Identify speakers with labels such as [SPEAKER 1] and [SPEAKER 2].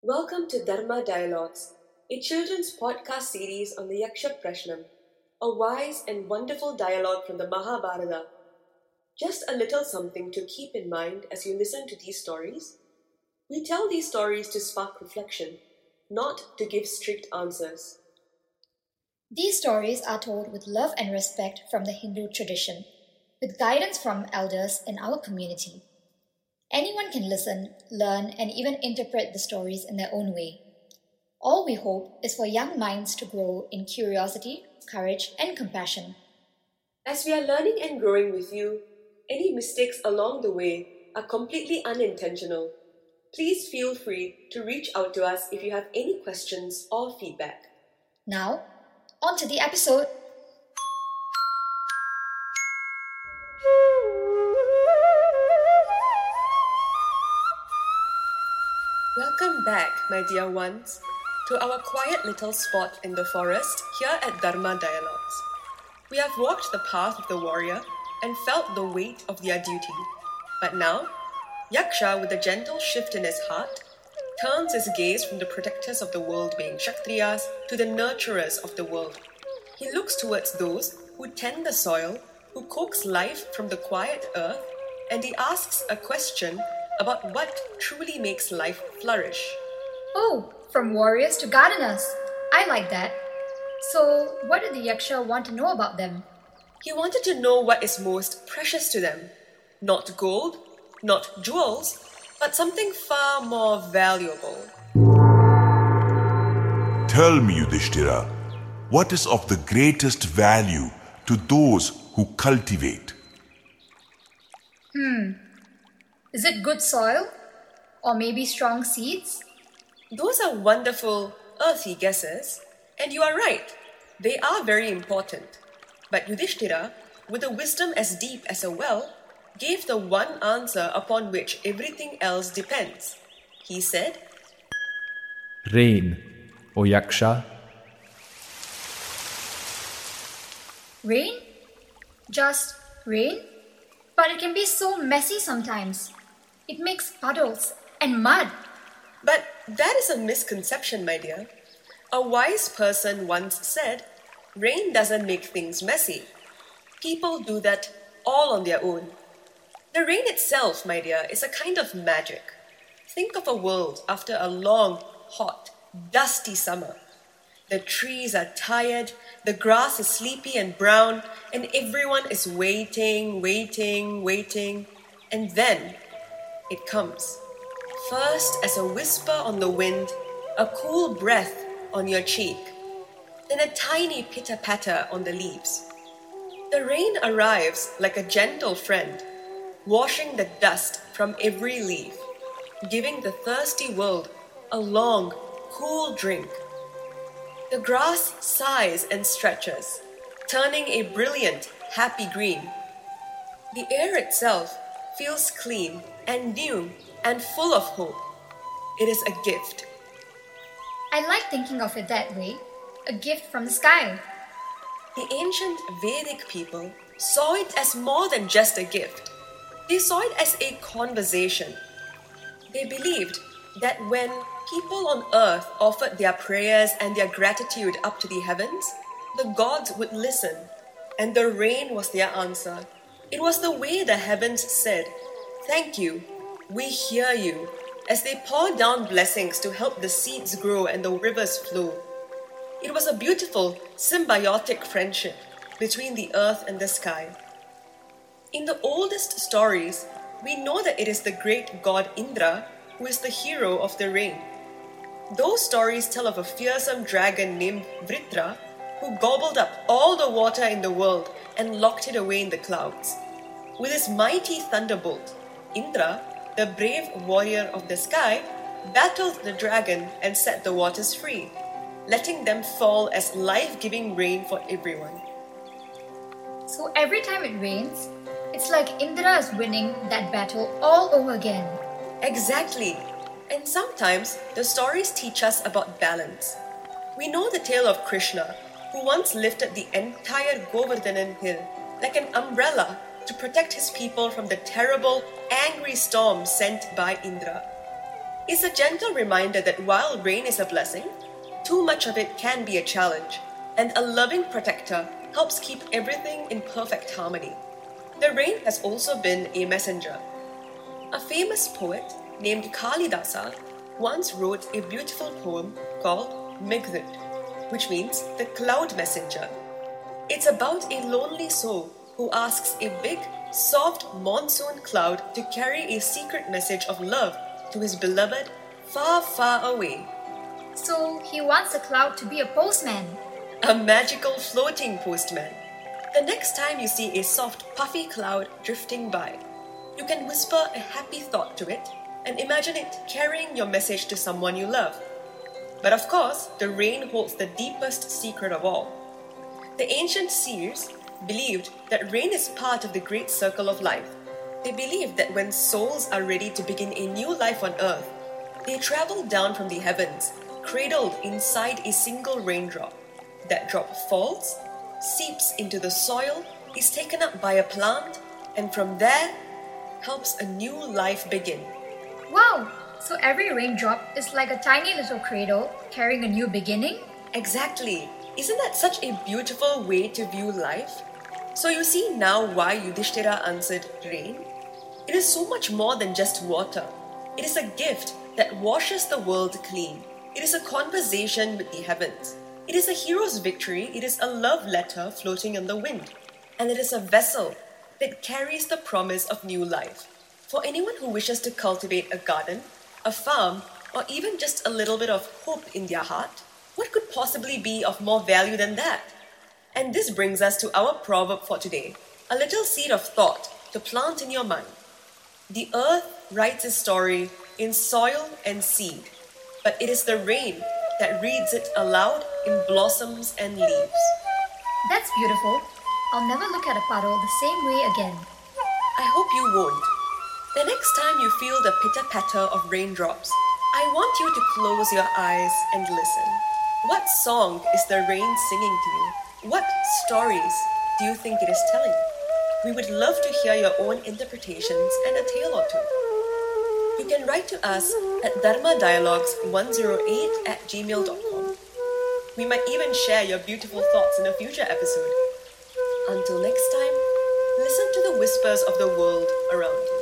[SPEAKER 1] Welcome to Dharma Dialogues, a children's podcast series on the Yaksha Prashnam, a wise and wonderful dialogue from the Mahabharata. Just a little something to keep in mind as you listen to these stories. We tell these stories to spark reflection, not to give strict answers.
[SPEAKER 2] These stories are told with love and respect from the Hindu tradition, with guidance from elders in our community. Anyone can listen, learn, and even interpret the stories in their own way. All we hope is for young minds to grow in curiosity, courage, and compassion.
[SPEAKER 1] As we are learning and growing with you, any mistakes along the way are completely unintentional. Please feel free to reach out to us if you have any questions or feedback.
[SPEAKER 2] Now, on to the episode.
[SPEAKER 1] Welcome back, my dear ones, to our quiet little spot in the forest here at Dharma Dialogues. We have walked the path of the warrior and felt the weight of their duty. But now, Yaksha, with a gentle shift in his heart, turns his gaze from the protectors of the world being Kshatriyas to the nurturers of the world. He looks towards those who tend the soil, who coax life from the quiet earth, and he asks a question about what truly makes life flourish.
[SPEAKER 2] Oh, from warriors to gardeners. I like that. So, what did the Yaksha want to know about them?
[SPEAKER 1] He wanted to know what is most precious to them. Not gold, not jewels, but something far more valuable.
[SPEAKER 3] Tell me, Yudhishthira, what is of the greatest value to those who cultivate?
[SPEAKER 2] Is it good soil? Or maybe strong seeds?
[SPEAKER 1] Those are wonderful, earthy guesses, and you are right. They are very important. But Yudhishthira, with a wisdom as deep as a well, gave the one answer upon which everything else depends. He said,
[SPEAKER 4] Rain, O Yaksha.
[SPEAKER 2] Rain? Just rain? But it can be so messy sometimes. It makes puddles and mud.
[SPEAKER 1] But that is a misconception, my dear. A wise person once said, rain doesn't make things messy. People do that all on their own. The rain itself, my dear, is a kind of magic. Think of a world after a long, hot, dusty summer. The trees are tired, the grass is sleepy and brown, and everyone is waiting, and then it comes. First as a whisper on the wind, a cool breath on your cheek, then a tiny pitter-patter on the leaves. The rain arrives like a gentle friend, washing the dust from every leaf, giving the thirsty world a long, cool drink. The grass sighs and stretches, turning a brilliant, happy green. The air itself feels clean and new and full of hope. It is a gift.
[SPEAKER 2] I like thinking of it that way. A gift from the sky.
[SPEAKER 1] The ancient Vedic people saw it as more than just a gift. They saw it as a conversation. They believed that when people on earth offered their prayers and their gratitude up to the heavens, the gods would listen, and the rain was their answer. It was the way the heavens said, "Thank you, we hear you," as they poured down blessings to help the seeds grow and the rivers flow. It was a beautiful, symbiotic friendship between the earth and the sky. In the oldest stories, we know that it is the great god Indra who is the hero of the rain. Those stories tell of a fearsome dragon named Vritra who gobbled up all the water in the world and locked it away in the clouds. With his mighty thunderbolt, Indra, the brave warrior of the sky, battled the dragon and set the waters free, letting them fall as life-giving rain for everyone.
[SPEAKER 2] So every time it rains, it's like Indra is winning that battle all over again.
[SPEAKER 1] Exactly. And sometimes the stories teach us about balance. We know the tale of Krishna, who once lifted the entire Govardhanan hill like an umbrella to protect his people from the terrible, angry storm sent by Indra. It's a gentle reminder that while rain is a blessing, too much of it can be a challenge, and a loving protector helps keep everything in perfect harmony. The rain has also been a messenger. A famous poet named Kalidasa once wrote a beautiful poem called Meghdut, which means the cloud messenger. It's about a lonely soul who asks a big, soft monsoon cloud to carry a secret message of love to his beloved far, far away.
[SPEAKER 2] So he wants the cloud to be a postman.
[SPEAKER 1] A magical floating postman. The next time you see a soft, puffy cloud drifting by, you can whisper a happy thought to it and imagine it carrying your message to someone you love. But of course, the rain holds the deepest secret of all. The ancient seers believed that rain is part of the great circle of life. They believed that when souls are ready to begin a new life on earth, they travel down from the heavens, cradled inside a single raindrop. That drop falls, seeps into the soil, is taken up by a plant, and from there helps a new life begin.
[SPEAKER 2] Wow! So every raindrop is like a tiny little cradle carrying a new beginning?
[SPEAKER 1] Exactly. Isn't that such a beautiful way to view life? So you see now why Yudhishthira answered rain? It is so much more than just water. It is a gift that washes the world clean. It is a conversation with the heavens. It is a hero's victory. It is a love letter floating on the wind. And it is a vessel that carries the promise of new life. For anyone who wishes to cultivate a garden, a farm, or even just a little bit of hope in their heart, what could possibly be of more value than that? And this brings us to our proverb for today, a little seed of thought to plant in your mind. The earth writes its story in soil and seed, but it is the rain that reads it aloud in blossoms and leaves.
[SPEAKER 2] That's beautiful. I'll never look at a puddle the same way again.
[SPEAKER 1] I hope you won't. The next time you feel the pitter-patter of raindrops, I want you to close your eyes and listen. What song is the rain singing to you? What stories do you think it is telling? We would love to hear your own interpretations and a tale or two. You can write to us at dharmadialogues108@gmail.com. We might even share your beautiful thoughts in a future episode. Until next time, listen to the whispers of the world around you.